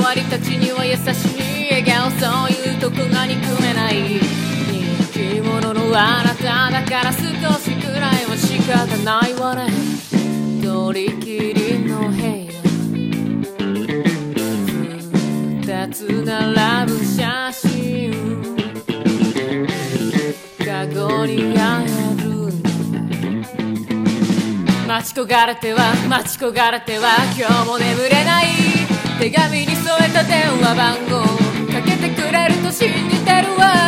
わりたちには優しい笑顔、そういうとこが憎めない。人気者のあなただから少しくらいは仕方ないわね。取り切りの部屋、二つ並ぶ写真、カゴにあるの。待ち焦がれては待ち焦がれては今日も眠れない。手紙に添えた電話番号かけてくれると信じてるわ。